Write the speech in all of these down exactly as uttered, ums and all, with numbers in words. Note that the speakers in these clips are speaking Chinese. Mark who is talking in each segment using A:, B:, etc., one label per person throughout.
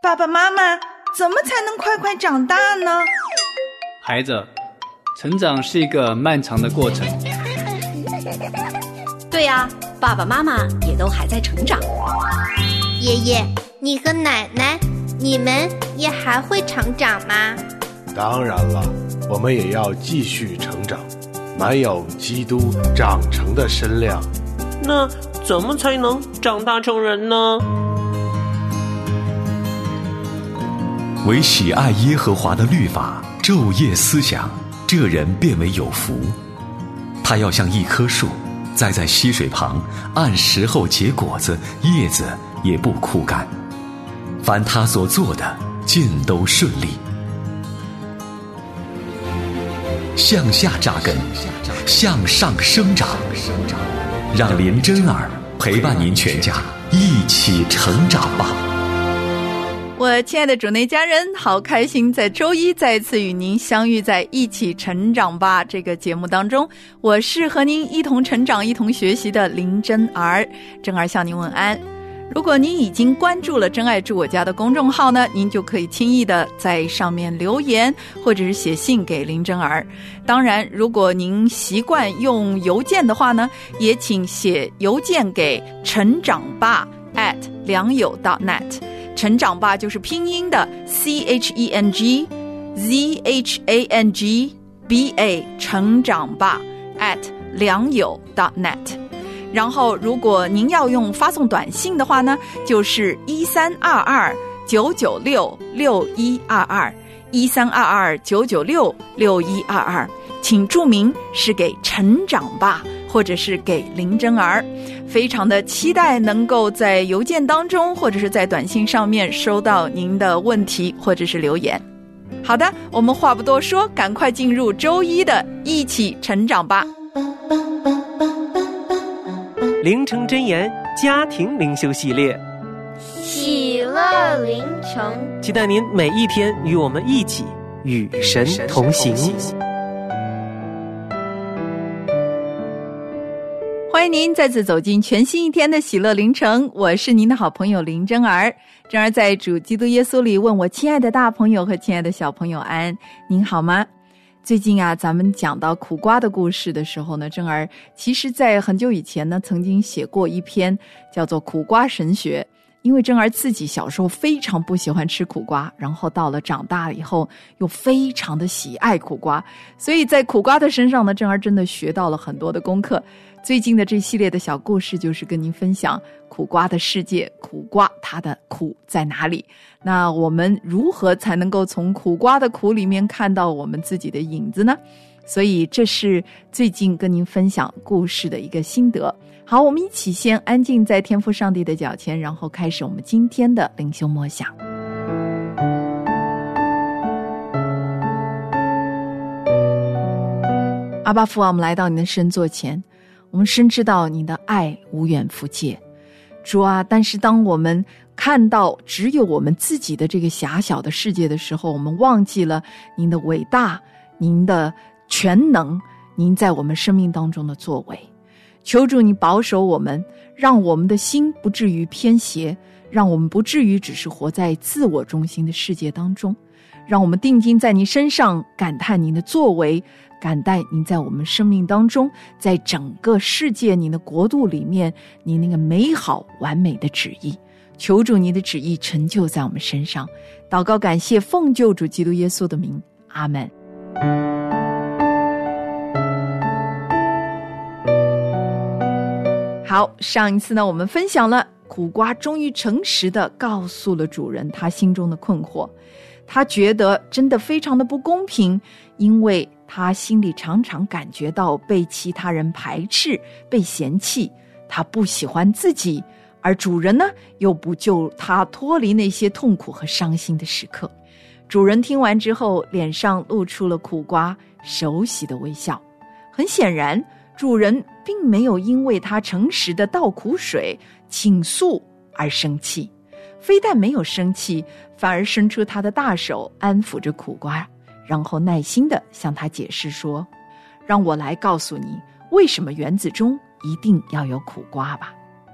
A: 爸爸妈妈，怎么才能快快长大呢？
B: 孩子，成长是一个漫长的过程。
C: 对呀，爸爸妈妈也都还在成长。
D: 爷爷，你和奶奶，你们也还会成长吗？
E: 当然了，我们也要继续成长，满有基督长成的身量。
F: 那怎么才能长大成人呢？
G: 唯喜爱耶和华的律法，昼夜思想，这人便为有福。他要像一棵树，栽在溪水旁，按时候结果子，叶子也不枯干。凡他所做的，尽都顺利。向下扎根，向上生长，让林真儿陪伴您全家一起成长吧。
H: 我亲爱的主内家人，好开心在周一再次与您相遇在一起成长吧这个节目当中，我是和您一同成长一同学习的林真儿。真儿向您问安。如果您已经关注了真爱住我家的公众号呢，您就可以轻易的在上面留言或者是写信给林真儿。当然如果您习惯用邮件的话呢，也请写邮件给成长吧 at 良友 .net，成长吧就是拼音的 C H E N G Z H A N G B A 成长吧 at 良友 .net。 然后如果您要用发送短信的话呢，就是一三二二九九六六一二二一三二二九九六六一二二，请注明是给成长吧或者是给林真儿。非常的期待能够在邮件当中或者是在短信上面收到您的问题或者是留言。好的，我们话不多说，赶快进入周一的一起成长吧。
F: 灵城真言家庭灵修系列，
D: 喜乐灵城，
F: 期待您每一天与我们一起与神同行。
H: 欢迎您再次走进全新一天的喜乐灵城，我是您的好朋友林真儿。真儿在主基督耶稣里问我亲爱的大朋友和亲爱的小朋友安，您好吗？最近啊，咱们讲到苦瓜的故事的时候呢，真儿其实在很久以前呢，曾经写过一篇叫做《苦瓜神学》。因为真儿自己小时候非常不喜欢吃苦瓜，然后到了长大了以后又非常的喜爱苦瓜，所以在苦瓜的身上呢，真儿真的学到了很多的功课。最近的这系列的小故事就是跟您分享苦瓜的世界，苦瓜它的苦在哪里，那我们如何才能够从苦瓜的苦里面看到我们自己的影子呢？所以这是最近跟您分享故事的一个心得。好，我们一起先安静在天父上帝的脚前，然后开始我们今天的灵修默想。阿爸父啊，我们来到你的圣座前，我们深知道你的爱无远弗届。主啊，但是当我们看到只有我们自己的这个狭小的世界的时候，我们忘记了您的伟大，您的全能，您在我们生命当中的作为。求主你保守我们，让我们的心不至于偏斜，让我们不至于只是活在自我中心的世界当中，让我们定睛在你身上，感叹您的作为，感叹您在我们生命当中，在整个世界您的国度里面，您那个美好完美的旨意。求主你的旨意成就在我们身上，祷告感谢奉救主基督耶稣的名，阿们。好，上一次呢，我们分享了苦瓜终于诚实的告诉了主人他心中的困惑，他觉得真的非常的不公平，因为他心里常常感觉到被其他人排斥，被嫌弃，他不喜欢自己，而主人呢又不救他脱离那些痛苦和伤心的时刻。主人听完之后，脸上露出了苦瓜熟悉的微笑。很显然，主人并没有因为他诚实的倒苦水倾诉而生气，非但没有生气，反而伸出他的大手安抚着苦瓜，然后耐心地向他解释说，让我来告诉你为什么园子中一定要有苦瓜吧。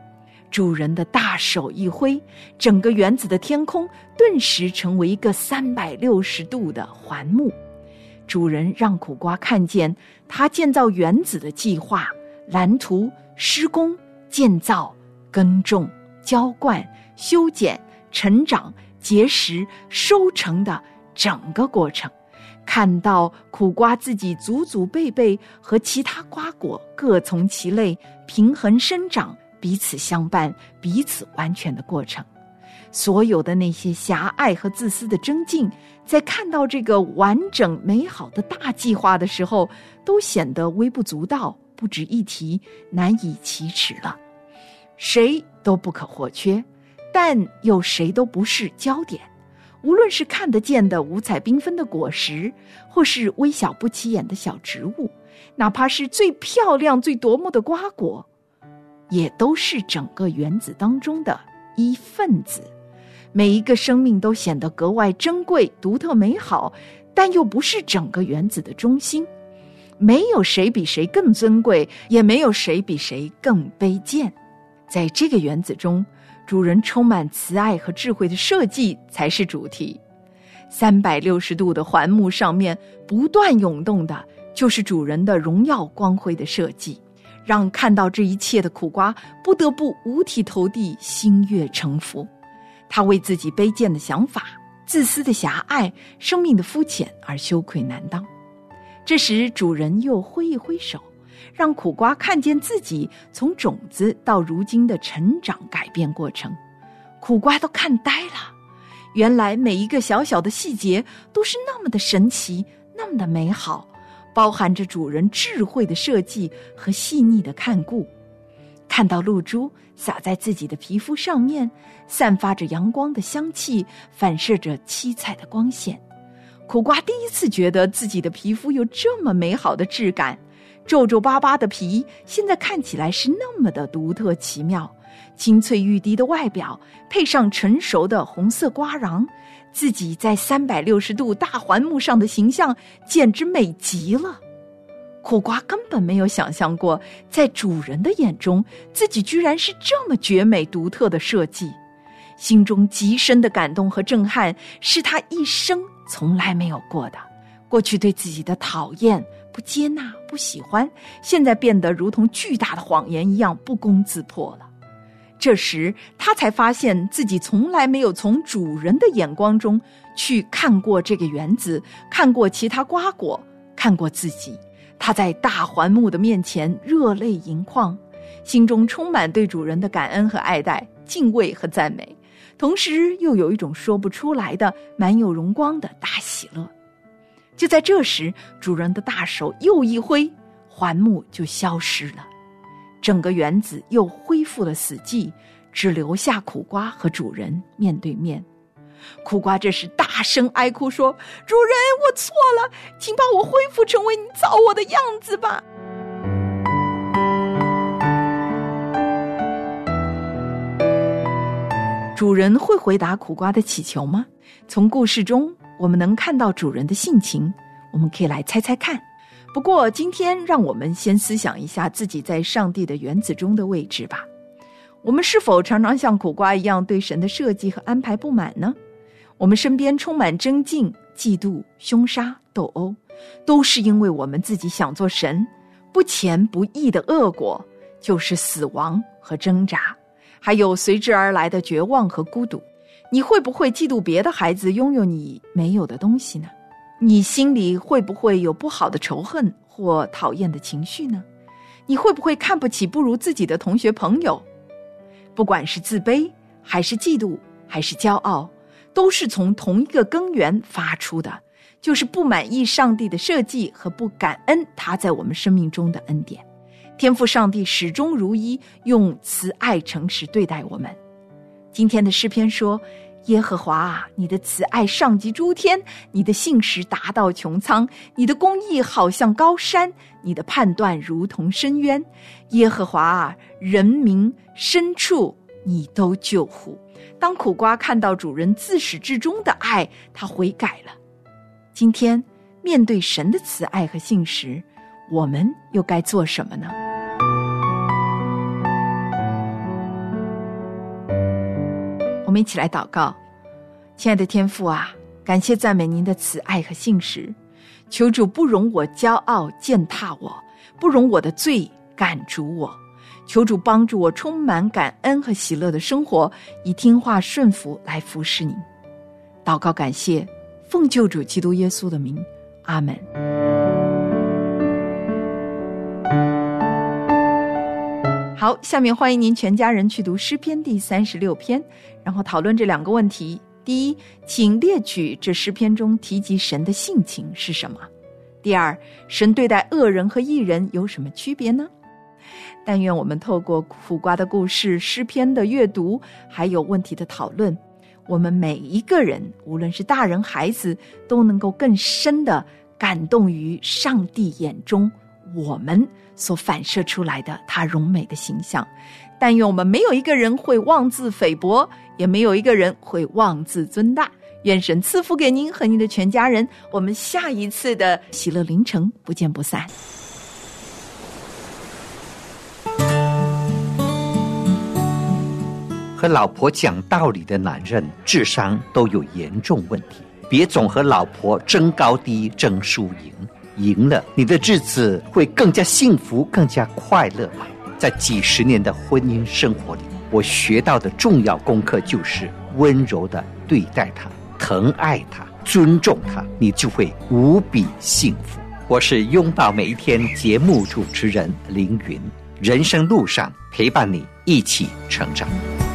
H: 主人的大手一挥，整个园子的天空顿时成为一个三百六十度的环幕。主人让苦瓜看见他建造园子的计划、蓝图、施工、建造、耕种、浇灌、修剪、成长、结实、收成的整个过程，看到苦瓜自己祖祖辈辈和其他瓜果各从其类，平衡生长，彼此相伴，彼此完全的过程。所有的那些狭隘和自私的争竞，在看到这个完整美好的大计划的时候，都显得微不足道，不值一提，难以启齿了。谁都不可或缺，但又谁都不是焦点。无论是看得见的五彩缤纷的果实，或是微小不起眼的小植物，哪怕是最漂亮最夺目的瓜果，也都是整个园子当中的一份子。每一个生命都显得格外珍贵、独特美好，但又不是整个园子的中心。没有谁比谁更尊贵，也没有谁比谁更卑贱。在这个园子中，主人充满慈爱和智慧的设计才是主题。三百六十度的环幕上面不断涌动的就是主人的荣耀光辉的设计，让看到这一切的苦瓜不得不五体投地，心悦诚服。他为自己卑贱的想法、自私的狭隘、生命的肤浅而羞愧难当。这时主人又挥一挥手，让苦瓜看见自己从种子到如今的成长改变过程。苦瓜都看呆了，原来每一个小小的细节都是那么的神奇，那么的美好，包含着主人智慧的设计和细腻的看顾。看到露珠洒在自己的皮肤上面，散发着阳光的香气，反射着七彩的光线。苦瓜第一次觉得自己的皮肤有这么美好的质感，皱皱巴巴的皮现在看起来是那么的独特奇妙，清脆欲滴的外表配上成熟的红色瓜瓤，自己在三百六十度大环幕上的形象简直美极了。苦瓜根本没有想象过，在主人的眼中，自己居然是这么绝美独特的设计。心中极深的感动和震撼，是他一生从来没有过的。过去对自己的讨厌、不接纳、不喜欢，现在变得如同巨大的谎言一样不攻自破了。这时他才发现自己从来没有从主人的眼光中去看过这个园子，看过其他瓜果，看过自己。他在大环幕的面前热泪盈眶，心中充满对主人的感恩和爱戴、敬畏和赞美，同时又有一种说不出来的满有荣光的大喜乐。就在这时，主人的大手又一挥，环幕就消失了，整个园子又恢复了死寂，只留下苦瓜和主人面对面。苦瓜这时大声哀哭说：“主人，我错了，请把我恢复成为你造我的样子吧。”主人会回答苦瓜的祈求吗？从故事中我们能看到主人的性情，我们可以来猜猜看。不过今天让我们先思想一下自己在上帝的园子中的位置吧。我们是否常常像苦瓜一样对神的设计和安排不满呢？我们身边充满争竞、嫉妒、凶杀、斗殴，都是因为我们自己想做神，不前不义的恶果就是死亡和挣扎，还有随之而来的绝望和孤独。你会不会嫉妒别的孩子拥有你没有的东西呢？你心里会不会有不好的仇恨或讨厌的情绪呢？你会不会看不起不如自己的同学朋友？不管是自卑还是嫉妒还是骄傲，都是从同一个根源发出的，就是不满意上帝的设计和不感恩他在我们生命中的恩典。天父上帝始终如一，用慈爱诚实对待我们。今天的诗篇说：耶和华啊，你的慈爱上及诸天，你的信实达到穹苍，你的公义好像高山，你的判断如同深渊。耶和华啊，人民深处你都救护。当苦瓜看到主人自始至终的爱，他悔改了。今天面对神的慈爱和信实，我们又该做什么呢？ 们一起来祷告。亲爱的天父啊，感谢赞美您的慈爱和信实，求主不容我骄傲践踏我，不容我的罪赶逐我，求主帮助我充满感恩和喜乐的生活，以听话顺服来服侍您。祷告感谢，奉救主基督耶稣的名，阿们。好，下面欢迎您全家人去读诗篇第三十六篇，然后讨论这两个问题。第一，请列举这诗篇中提及神的性情是什么？第二，神对待恶人和义人有什么区别呢？但愿我们透过苦瓜的故事、诗篇的阅读，还有问题的讨论，我们每一个人，无论是大人孩子，都能够更深地感动于上帝眼中我们所反射出来的他荣美的形象。但愿我们没有一个人会妄自菲薄，也没有一个人会妄自尊大。愿神赐福给您和您的全家人，我们下一次的喜乐凌晨不见不散。
I: 和老婆讲道理的男人智商都有严重问题，别总和老婆争高低、争输赢，赢了你的日子会更加幸福、更加快乐。在几十年的婚姻生活里，我学到的重要功课就是温柔地对待她，疼爱她，尊重她，你就会无比幸福。我是拥抱每一天节目主持人凌云，人生路上陪伴你一起成长。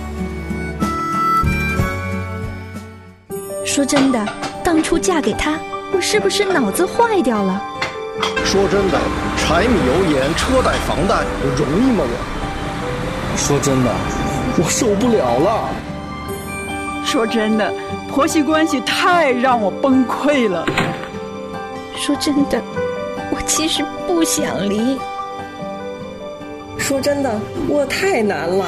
J: 说真的，当初嫁给他，我是不是脑子坏掉了？
K: 说真的，柴米油盐车贷房贷容易吗我？说真的，我受不了了。
L: 说真的，婆媳关系太让我崩溃了。
J: 说真的，我其实不想离。
M: 说真的，我太难了。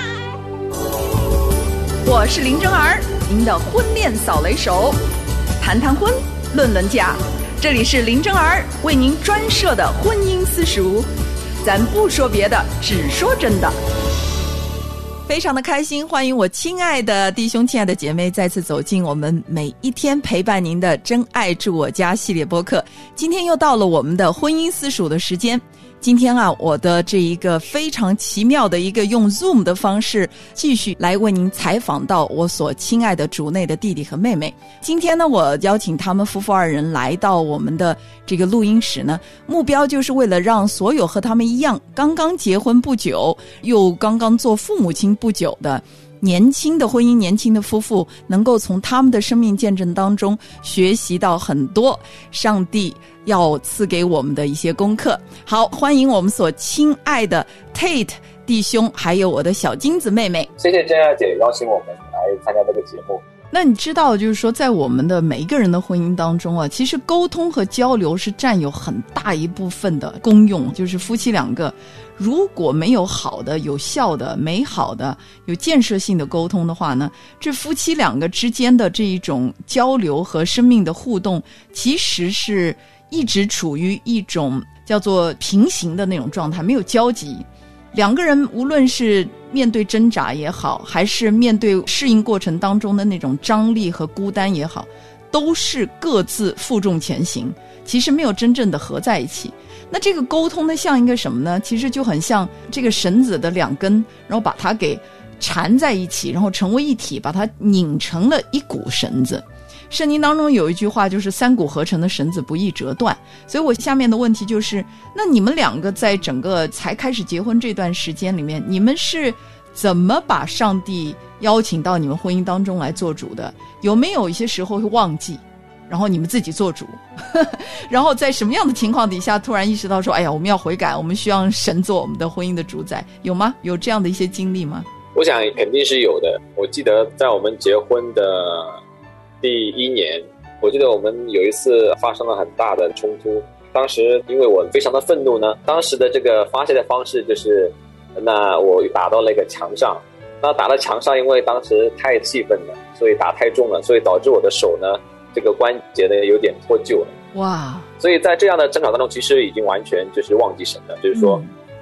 H: 我是林真儿，您的婚恋扫雷手，谈谈婚，论论嫁，这里是林真儿为您专设的婚姻私塾，咱不说别的，只说真的。非常的开心，欢迎我亲爱的弟兄、亲爱的姐妹再次走进我们每一天陪伴您的真爱住我家系列播客。今天又到了我们的婚姻私塾的时间。今天啊，我的这一个非常奇妙的一个用 Zoom 的方式继续来为您采访到我所亲爱的主内的弟弟和妹妹。今天呢，我邀请他们夫妇二人来到我们的这个录音室呢，目标就是为了让所有和他们一样刚刚结婚不久又刚刚做父母亲不久的年轻的婚姻年轻的夫妇，能够从他们的生命见证当中学习到很多上帝要赐给我们的一些功课。好，欢迎我们所亲爱的 Tate 弟兄，还有我的小金子妹妹。
N: 谢谢真爱姐邀请我们来参加这个节目。
H: 那你知道就是说在我们的每一个人的婚姻当中啊，其实沟通和交流是占有很大一部分的功用，就是夫妻两个如果没有好的、有效的、美好的、有建设性的沟通的话呢，这夫妻两个之间的这一种交流和生命的互动，其实是一直处于一种叫做平行的那种状态，没有交集。两个人无论是面对挣扎也好，还是面对适应过程当中的那种张力和孤单也好，都是各自负重前行，其实没有真正的合在一起。那这个沟通呢，像一个什么呢？其实就很像这个绳子的两根，然后把它给缠在一起，然后成为一体，把它拧成了一股绳子。圣经当中有一句话，就是三股合成的绳子不易折断。所以我下面的问题就是，那你们两个在整个才开始结婚这段时间里面，你们是怎么把上帝邀请到你们婚姻当中来做主的？有没有一些时候会忘记，然后你们自己做主然后在什么样的情况底下突然意识到说，哎呀，我们要悔改，我们需要神做我们的婚姻的主宰，有吗？有这样的一些经历吗？
N: 我想肯定是有的。我记得在我们结婚的第一年，我记得我们有一次发生了很大的冲突。当时因为我非常的愤怒呢，当时的这个发泄的方式就是，那我打到那个墙上，那打到墙上，因为当时太气愤了，所以打太重了，所以导致我的手呢，这个关节呢有点脱臼了。
H: 哇！
N: 所以在这样的争吵当中，其实已经完全就是忘记神了，就是说，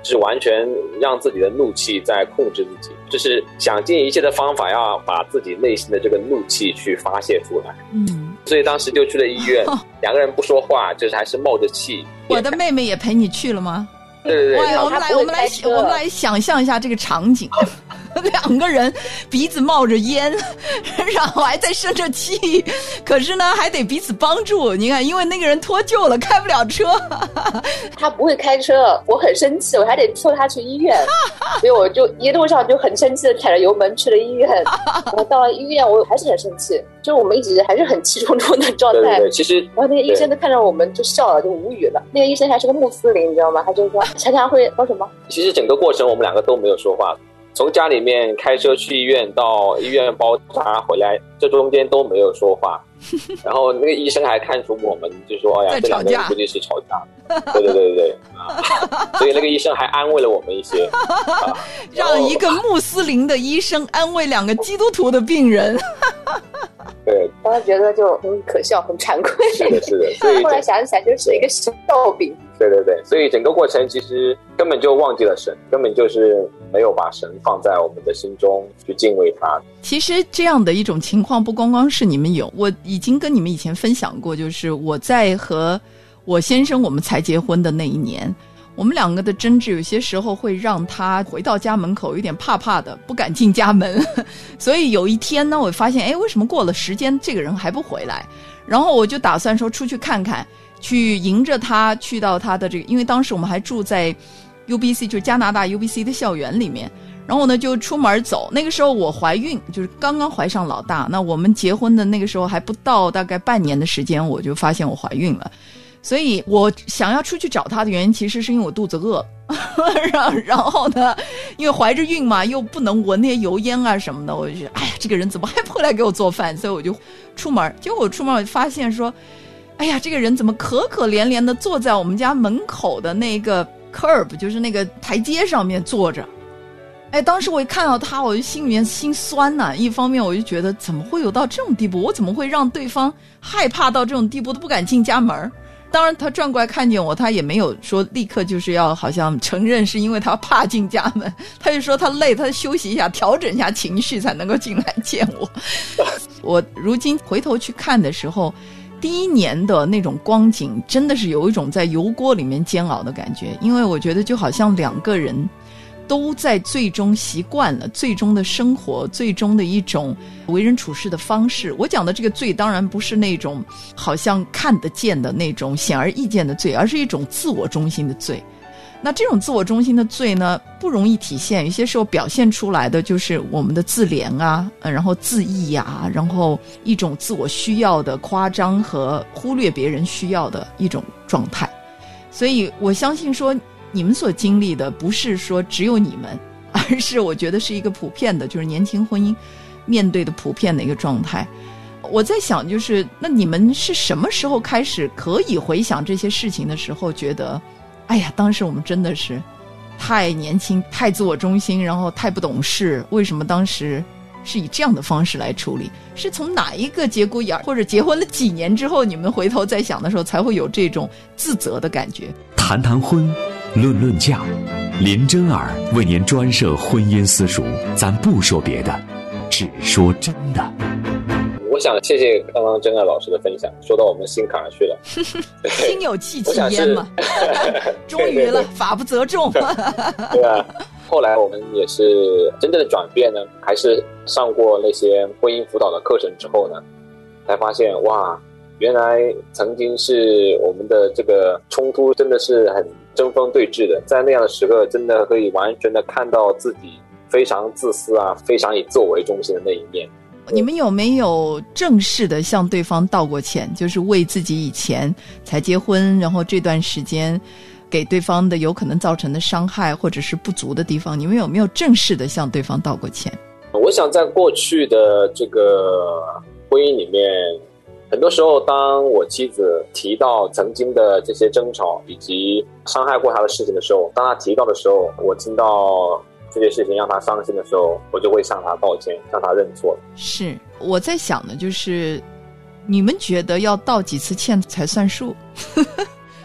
N: 是完全让自己的怒气在控制自己，就是想尽一切的方法要把自己内心的这个怒气去发泄出来。
H: 嗯，
N: 所以当时就去了医院，哦、两个人不说话，就是还是冒着气。
H: 我的妹妹也陪你去了吗？
N: 对对对，
H: 我们来我们来我们来想象一下这个场景。两个人鼻子冒着烟，然后还在生着气，可是呢还得彼此帮助。你看，因为那个人脱臼了，开不了车。
O: 他不会开车，我很生气，我还得送他去医院，所以我就一路上就很生气的踩着油门去了医院。我到了医院，我还是很生气，就是我们一直还是很气冲冲的状态。
N: 对对对，其实
O: 然后那个医生都看着我们就笑了，就无语了。那个医生还是个穆斯林，你知道吗？他就说常常会说什么？
N: 其实整个过程我们两个都没有说话。从家里面开车去医院到医院包扎回来，这中间都没有说话。然后那个医生还看出我们就说：“哎呀，这两个人估计是吵架。”对对对对对、啊，所以那个医生还安慰了我们一些。啊、
H: 让一个穆斯林的医生安慰两个基督徒的病人。
N: 对，
O: 当时觉得就很可笑，很惭愧。
N: 是的，是的。所以
O: 后来想起来就是一个笑柄。
N: 对对对，所以整个过程其实根本就忘记了神，根本就是没有把神放在我们的心中去敬畏他。
H: 其实这样的一种情况不光光是你们有，我已经跟你们以前分享过，就是我在和我先生我们才结婚的那一年，我们两个的争执有些时候会让他回到家门口有点怕怕的，不敢进家门。所以有一天呢，我发现哎，为什么过了时间这个人还不回来？然后我就打算说出去看看，去迎着他去到他的这个，因为当时我们还住在 U B C， 就是加拿大 U B C 的校园里面。然后呢就出门走，那个时候我怀孕，就是刚刚怀上老大。那我们结婚的那个时候还不到大概半年的时间，我就发现我怀孕了。所以我想要出去找他的原因，其实是因为我肚子饿。然后呢，因为怀着孕嘛，又不能闻那些油烟啊什么的，我就觉得哎呀，这个人怎么还不回来给我做饭？所以我就出门。结果我出门我就发现说，哎呀，这个人怎么可可怜怜的坐在我们家门口的那个 curb， 就是那个台阶上面坐着。哎，当时我一看到他，我就心里面心酸呐、啊。一方面我就觉得怎么会有到这种地步，我怎么会让对方害怕到这种地步，都不敢进家门。当然他转过来看见我，他也没有说立刻就是要好像承认是因为他怕进家门，他就说他累，他休息一下，调整一下情绪才能够进来见我。我如今回头去看的时候，第一年的那种光景真的是有一种在油锅里面煎熬的感觉，因为我觉得就好像两个人都在最终习惯了最终的生活，最终的一种为人处事的方式。我讲的这个罪当然不是那种好像看得见的那种显而易见的罪，而是一种自我中心的罪。那这种自我中心的罪呢，不容易体现，有些时候表现出来的就是我们的自怜啊，然后自义啊，然后一种自我需要的夸张和忽略别人需要的一种状态。所以我相信说你们所经历的不是说只有你们，而是我觉得是一个普遍的，就是年轻婚姻面对的普遍的一个状态。我在想，就是那你们是什么时候开始可以回想这些事情的时候，觉得哎呀，当时我们真的是太年轻，太自我中心，然后太不懂事，为什么当时是以这样的方式来处理？是从哪一个节骨眼，或者结婚了几年之后，你们回头再想的时候，才会有这种自责的感觉？
G: 谈谈婚，论论嫁，林真儿为您专设婚姻私塾，咱不说别的，只说真的。
N: 我想谢谢刚刚真爱老师的分享，说到我们心坎儿去了。
H: 心有戚戚焉嘛，终于了，对对对，法不责众。
N: 对啊，后来我们也是真正的转变呢，还是上过那些婚姻辅导的课程之后呢，才发现哇，原来曾经是我们的这个冲突真的是很针锋对峙的，在那样的时刻，真的可以完全的看到自己非常自私啊，非常以自我为中心的那一面。
H: 你们有没有正式的向对方道过歉，就是为自己以前才结婚，然后这段时间给对方的有可能造成的伤害或者是不足的地方，你们有没有正式的向对方道过歉？
N: 我想在过去的这个婚姻里面，很多时候当我妻子提到曾经的这些争吵以及伤害过她的事情的时候，当她提到的时候，我听到这些事情让他伤心的时候，我就会向他道歉，向他认错。
H: 是我在想的就是，你们觉得要道几次歉才算数？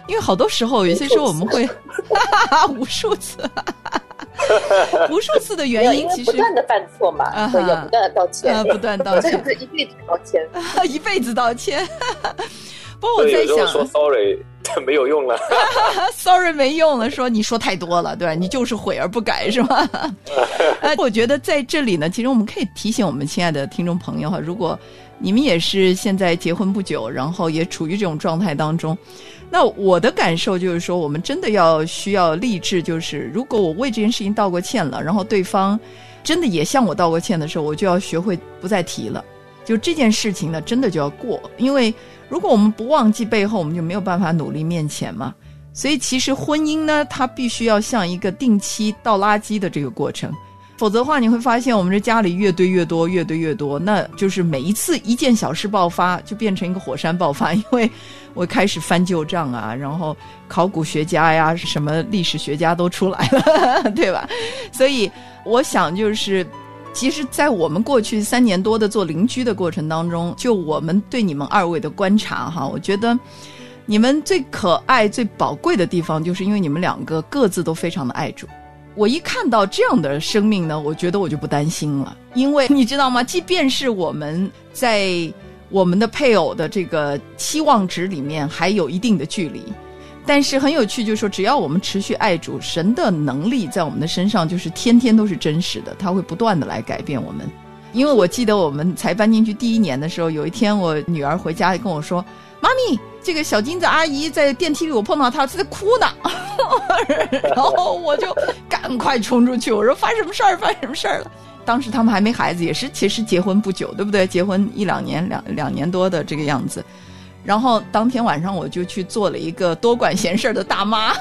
H: 因为好多时候有些时候我们会无数次无数次的原因其实
O: 不断的犯错嘛，啊、对，要不断的道歉，
H: 啊、不断道歉，
O: 这一辈子道歉，
H: 一辈子道歉。不过我在想，
N: 说 sorry 没有用了
H: ，sorry 没用了，说你说太多了，对吧？你就是悔而不改，是吧？呃，我觉得在这里呢，其实我们可以提醒我们亲爱的听众朋友哈，如果你们也是现在结婚不久，然后也处于这种状态当中，那我的感受就是说，我们真的要需要立志，就是如果我为这件事情道过歉了，然后对方真的也向我道过歉的时候，我就要学会不再提了。就这件事情呢，真的就要过，因为如果我们不忘记背后，我们就没有办法努力面前嘛。所以其实婚姻呢，它必须要像一个定期倒垃圾的这个过程，否则的话你会发现我们这家里越堆越多越堆越多，那就是每一次一件小事爆发就变成一个火山爆发，因为我开始翻旧账啊，然后考古学家呀什么历史学家都出来了对吧？所以我想就是其实在我们过去三年多的做邻居的过程当中，就我们对你们二位的观察哈，我觉得你们最可爱最宝贵的地方就是因为你们两个各自都非常的爱主。我一看到这样的生命呢，我觉得我就不担心了，因为你知道吗，即便是我们在我们的配偶的这个期望值里面还有一定的距离，但是很有趣，就是说只要我们持续爱主，神的能力在我们的身上就是天天都是真实的，他会不断的来改变我们。因为我记得我们才搬进去第一年的时候，有一天我女儿回家跟我说，妈咪，这个小金子阿姨在电梯里我碰到她，她在哭呢然后我就赶快冲出去，我说发生什么事儿发生什么事儿了。当时他们还没孩子，也是其实结婚不久，对不对？结婚一两年两两年多的这个样子。然后当天晚上我就去做了一个多管闲事的大妈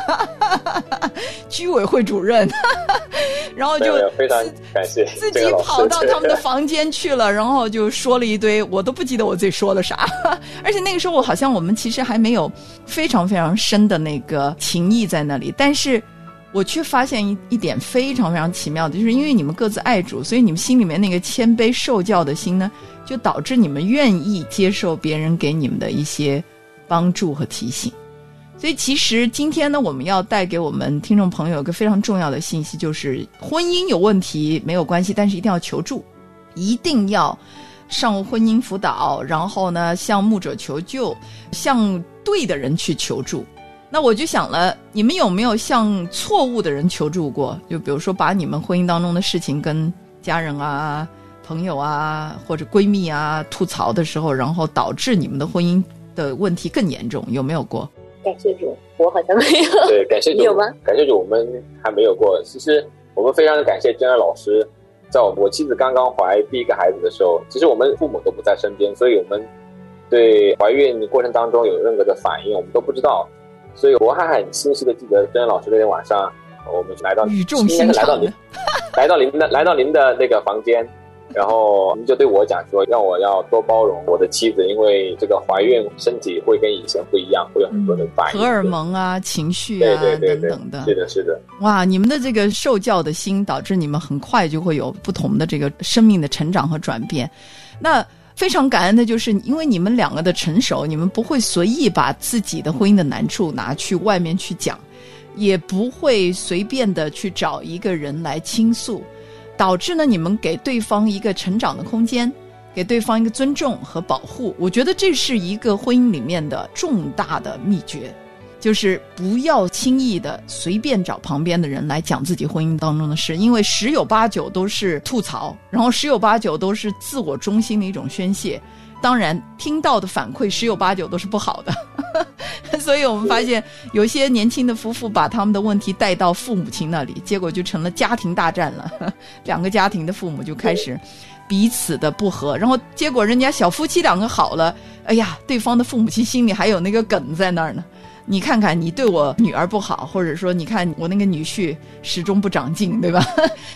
H: 居委会主任然后就
N: 非常感谢
H: 自己跑到他们的房间去了，然后就说了一堆我都不记得我自己说了啥而且那个时候我好像我们其实还没有非常非常深的那个情谊在那里，但是我却发现一一点非常非常奇妙的，就是因为你们各自爱主，所以你们心里面那个谦卑受教的心呢，就导致你们愿意接受别人给你们的一些帮助和提醒。所以其实今天呢，我们要带给我们听众朋友一个非常重要的信息，就是婚姻有问题没有关系，但是一定要求助，一定要上婚姻辅导，然后呢向牧者求救，向对的人去求助。那我就想了，你们有没有向错误的人求助过？就比如说把你们婚姻当中的事情跟家人啊朋友啊或者闺蜜啊吐槽的时候，然后导致你们的婚姻的问题更严重，有没有过？
O: 感谢主，我好像没有。
N: 对，感谢主，
O: 你有吗？
N: 感谢主，我们还没有过。其实我们非常感谢珍儿老师，在我妻子刚刚怀第一个孩子的时候，其实我们父母都不在身边，所以我们对怀孕过程当中有任何的反应我们都不知道。所以我还很清晰的记得珍儿老师那天晚上，我们来到
H: 语重心长的
N: 来到您的来到您的那个房间，然后您就对我讲说，让我要多包容我的妻子，因为这个怀孕身体会跟以前不一样，会有很多的反应，
H: 荷尔蒙啊情绪啊
N: 对对对对
H: 等等的。
N: 是的是的。
H: 哇，你们的这个受教的心导致你们很快就会有不同的这个生命的成长和转变。那非常感恩的就是因为你们两个的成熟，你们不会随意把自己的婚姻的难处拿去外面去讲，也不会随便的去找一个人来倾诉，导致呢你们给对方一个成长的空间，给对方一个尊重和保护。我觉得这是一个婚姻里面的重大的秘诀，就是不要轻易的随便找旁边的人来讲自己婚姻当中的事，因为十有八九都是吐槽，然后十有八九都是自我中心的一种宣泄，当然听到的反馈十有八九都是不好的所以我们发现有些年轻的夫妇把他们的问题带到父母亲那里，结果就成了家庭大战了两个家庭的父母就开始彼此的不和，然后结果人家小夫妻两个好了，哎呀，对方的父母亲心里还有那个梗在那儿呢，你看看你对我女儿不好，或者说你看我那个女婿始终不长进，对吧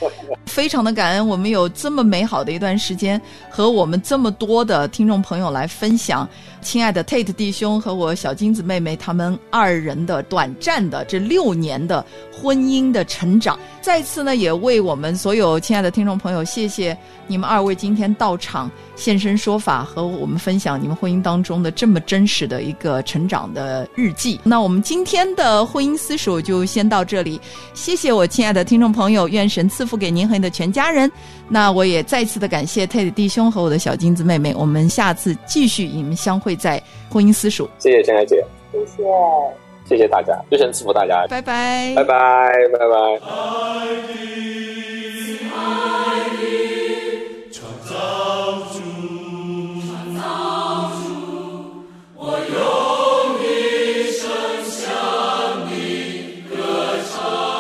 H: 非常的感恩我们有这么美好的一段时间和我们这么多的听众朋友来分享亲爱的 Tate 弟兄和我小金子妹妹他们二人的短暂的这六年的婚姻的成长。再次呢也为我们所有亲爱的听众朋友，谢谢你们二位今天到场现身说法，和我们分享你们婚姻当中的这么真实的一个成长的日记。那我们今天的婚姻私塾就先到这里，谢谢我亲爱的听众朋友，愿神赐福给您和你的全家人。那我也再次的感谢 Tate 弟兄和我的小金子妹妹，我们下次继续与你们相会在婚姻私塾。
N: 谢谢陈海姐，
O: 谢谢，
N: 谢谢大家，愿神赐福大家，
H: 拜拜，
N: 拜拜，拜拜。
P: 创造主，创造主，我用一生向你歌唱。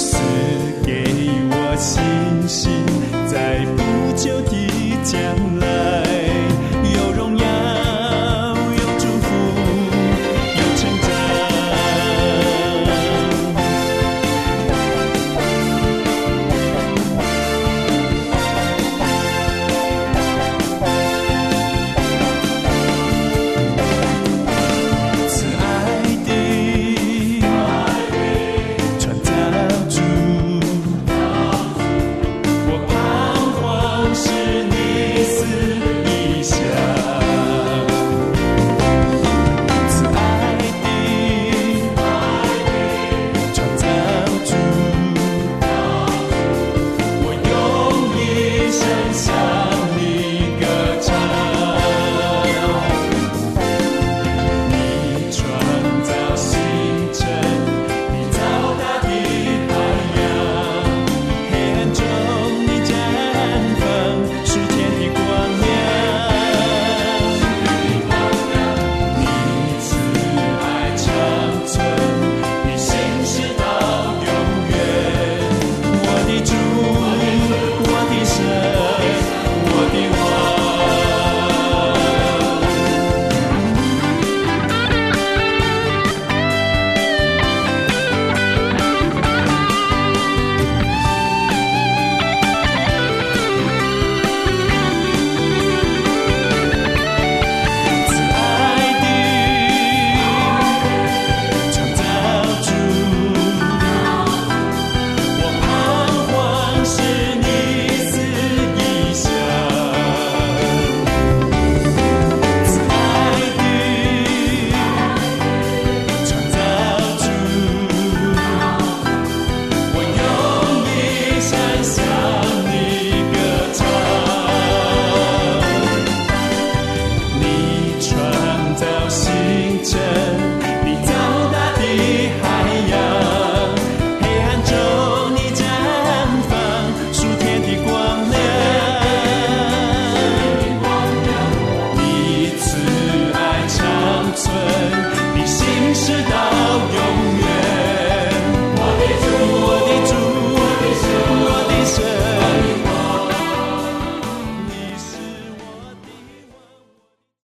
P: 在不久的将来。